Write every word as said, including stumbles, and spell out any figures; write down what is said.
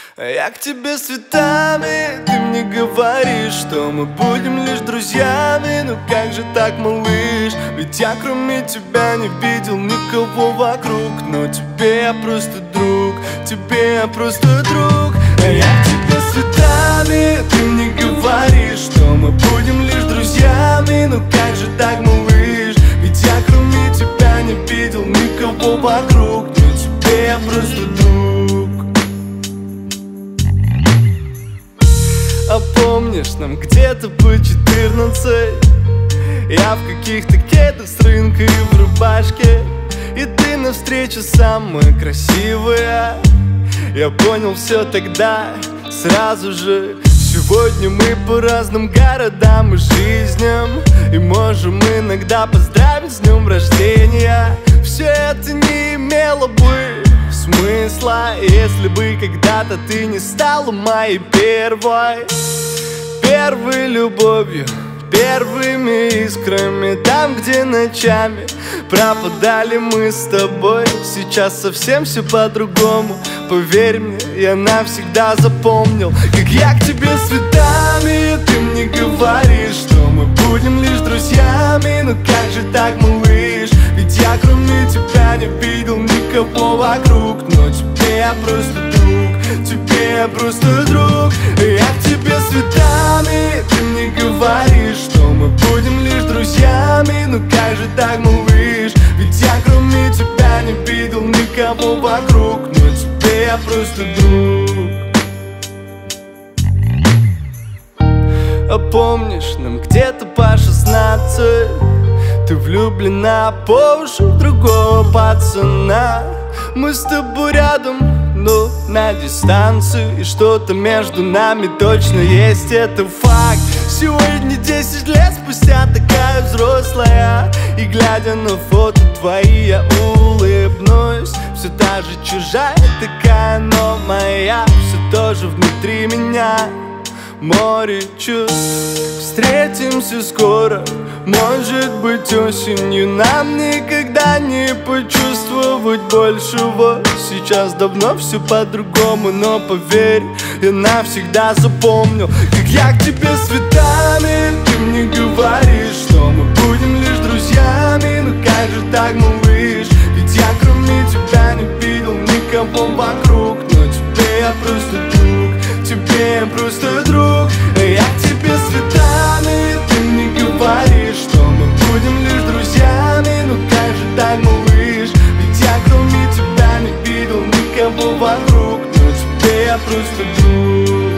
А я к тебе с цветами, ты мне говоришь, что мы будем лишь друзьями. Ну как же так, малыш? Ведь я кроме тебя не видел никого вокруг. Но тебе я просто друг, тебе я просто друг. А я к тебе с цветами, ты мне говоришь, что мы будем лишь друзьями. Ну как же так, малыш? Ведь я кроме тебя не видел никого вокруг. Но тебе я просто друг. А помнишь, нам где-то по четырнадцать, я в каких-то кедах с рынка и в рубашке, и ты навстречу самая красивая. Я понял все тогда, сразу же. Сегодня мы по разным городам и жизням, и можем иногда поздравить с днем рождения. Все это не имело бы смысла, если бы когда-то ты не стала моей первой, первой любовью, первыми искрами. Там, где ночами пропадали мы с тобой, сейчас совсем все по-другому. Поверь мне, я навсегда запомнил, как я к тебе с цветами. Ты мне говоришь, что мы будем лишь друзьями. Ну как же так, малыш? Ведь я кроме тебя не видел никого вокруг. Но тебе я просто друг, тебе я просто друг. Я к тебе с цветами, ты мне говоришь, что мы будем лишь друзьями. Ну как же так, малыш? Ведь я кроме тебя не видел никого вокруг. Но тебе я просто друг. А помнишь, нам где-то по шестнадцать, ты влюблена по уши в другого пацана. Мы с тобой рядом, но на дистанции, и что-то между нами точно есть, это факт. Сегодня десять лет спустя, такая взрослая, и глядя на фото твои, я улыбнусь. Все та же чужая такая, но моя, все тоже внутри меня. Море чувств, встретимся скоро, может быть осенью. Нам никогда не почувствовать большего. Сейчас давно все по-другому, но поверь, я навсегда запомнил, как я к тебе с цветами. Ты мне говоришь, что мы будем лишь друзьями. Ну как же так, малыш? Ведь я кроме тебя не видел никого вокруг. Но тебе я просто друг, тебе я просто друг. А я к тебе с цветами, ты мне говоришь, что мы будем лишь друзьями. Ну как же так, малыш? Ведь я кроме тебя не видел никого вокруг. Но тебе я просто друг.